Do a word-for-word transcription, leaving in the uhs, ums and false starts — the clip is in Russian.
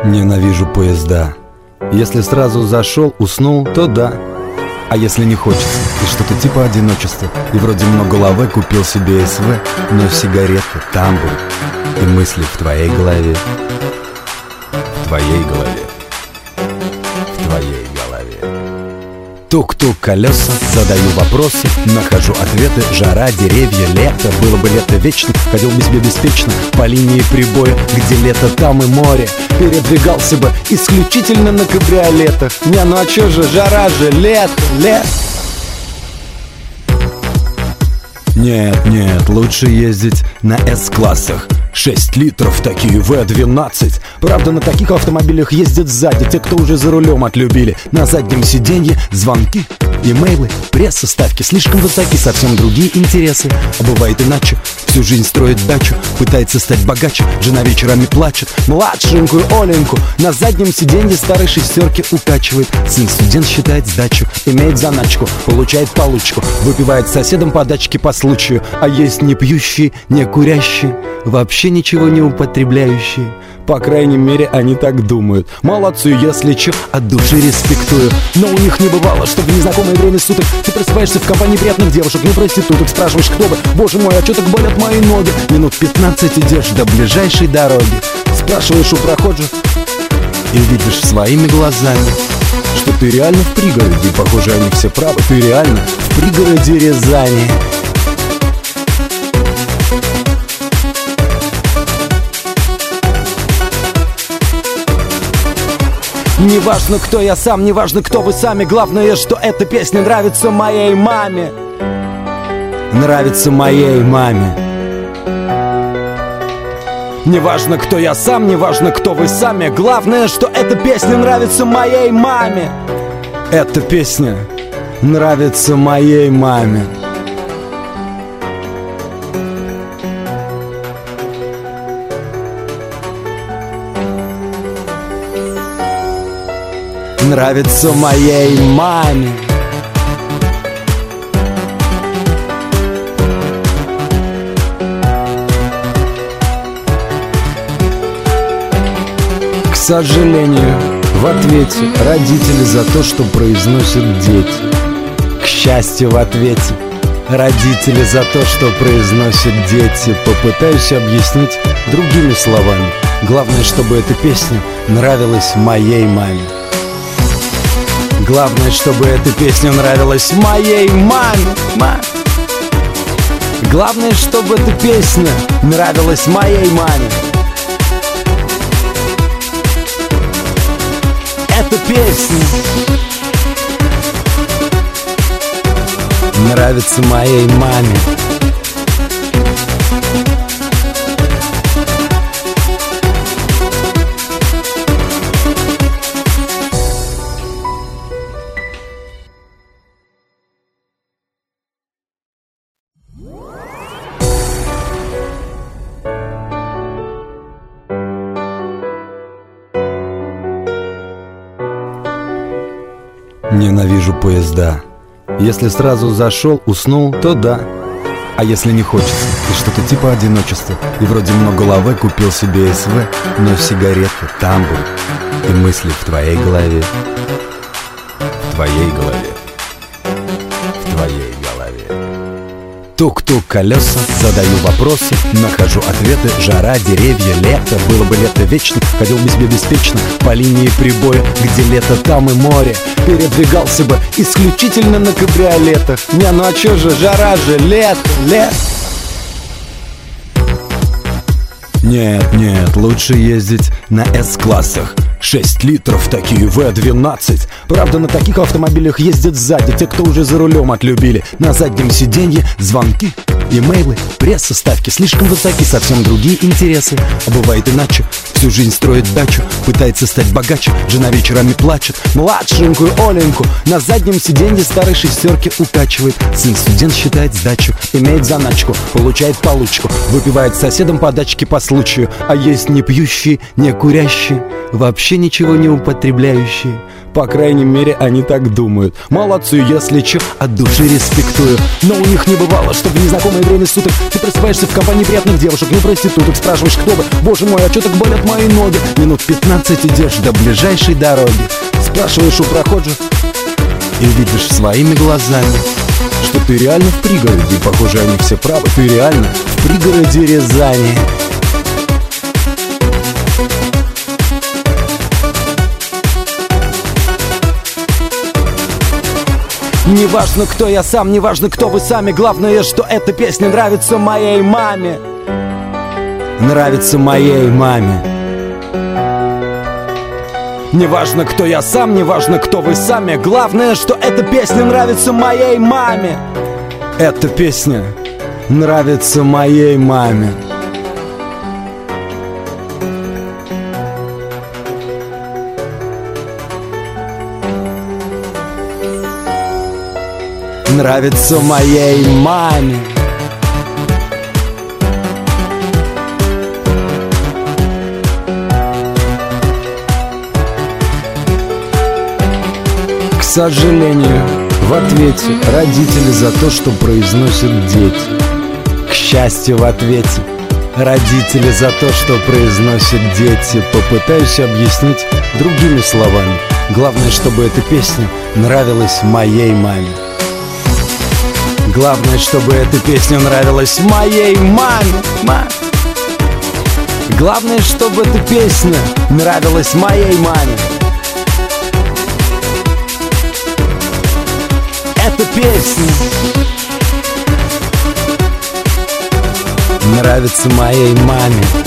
Ненавижу поезда. Если сразу зашел, уснул, то да. А если не хочется, и что-то типа одиночества, и вроде много лавы, купил себе СВ, но сигареты там будут, и мысли в твоей голове. В твоей голове. В твоей голове. Тук-тук колеса, задаю вопросы, нахожу ответы. Жара, деревья, лето, было бы лето вечно. Ходил бы себе беспечно по линии прибоя, где лето, там и море. Передвигался бы исключительно на кабриолетах. Не, ну а чё же, жара же, лето, лето. Нет, нет, лучше ездить на С-классах. шесть литров такие, вэ двенадцать. Правда, на таких автомобилях ездят сзади те, кто уже за рулем отлюбили. На заднем сиденье звонки, имейлы, пресса, ставки слишком высоки, совсем другие интересы. А бывает иначе, всю жизнь строит дачу, пытается стать богаче, жена вечерами плачет. Младшенькую Оленьку на заднем сиденье старой шестерки укачивает. Сын студент считает сдачу, имеет заначку, получает получку, выпивает с соседом подачки по случаю. А есть не пьющие, не курящие, вообще ничего не употребляющие. По крайней мере, они так думают. Молодцы, если чё, от души респектую. Но у них не бывало, что в незнакомое время суток ты просыпаешься в компании приятных девушек, не проституток, спрашиваешь, кто бы. Боже мой, а чё так болят мои ноги? Минут пятнадцать идешь до ближайшей дороги. Спрашиваешь у прохожих и видишь своими глазами, что ты реально в пригороде. И похоже, они все правы, ты реально в пригороде Рязани. Не важно, кто я сам, не важно, кто вы сами. Главное, что эта песня нравится моей маме. Нравится моей маме. Не важно, кто я сам, не важно, кто вы сами. Главное, что эта песня нравится моей маме. Эта песня нравится моей маме. Нравится моей маме. К сожалению, в ответе родители за то, что произносят дети. К счастью, в ответе родители за то, что произносят дети. Попытаюсь объяснить другими словами. Главное, чтобы эта песня нравилась моей маме. Главное, чтобы эта песня нравилась моей маме. Ма. Главное, чтобы эта песня нравилась моей маме. Эта песня нравится моей маме. Ненавижу поезда. Если сразу зашел, уснул, то да. А если не хочется, и что-то типа одиночества, и вроде много лавы, купил себе СВ, но сигареты там будут, и мысли в твоей голове. В твоей голове. В твоей голове. Тук-тук колеса, задаю вопросы, нахожу ответы. Жара, деревья, лето, было бы лето вечно. Ходил бы себе беспечно по линии прибоя, где лето, там и море. Передвигался бы исключительно на кабриолетах. Не, ну а чё же, жара же, лето, лето. Нет, нет, лучше ездить на С-классах. шесть литров такие, вэ двенадцать. Правда, на таких автомобилях ездят сзади те, кто уже за рулем отлюбили. На заднем сиденье звонки, имейлы, пресса, ставки слишком высоки, совсем другие интересы. А бывает иначе, всю жизнь строит дачу, пытается стать богаче, жена вечерами плачет. Младшенькую Оленьку на заднем сиденье старой шестерки укачивает. Сын студент считает сдачу, имеет заначку, получает получку, выпивает с соседом подачки по случаю. А есть не пьющие, не курящие, вообще ничего не употребляющие. По крайней мере, они так думают. Молодцы, если чё, от души респектую. Но у них не бывало, что в незнакомое время суток ты просыпаешься в компании приятных девушек, не проституток, спрашиваешь, кто вы. Боже мой, а чё так болят мои ноги? Минут пятнадцать идешь до ближайшей дороги. Спрашиваешь у прохожих и видишь своими глазами, что ты реально в пригороде. И похоже, они все правы, ты реально в пригороде Рязани. Не важно, кто я сам, не важно, кто вы сами. Главное, что эта песня нравится моей маме. Нравится моей маме. Не важно, кто я сам, не важно, кто вы сами. Главное, что эта песня нравится моей маме. Эта песня нравится моей маме. Нравится моей маме. К сожалению, в ответе родители за то, что произносят дети. К счастью, в ответе родители за то, что произносят дети. Попытаюсь объяснить другими словами. Главное, чтобы эта песня нравилась моей маме. Главное, чтобы эта песня нравилась моей маме. Ма. Главное, чтобы эта песня нравилась моей маме. Эта песня нравится моей маме.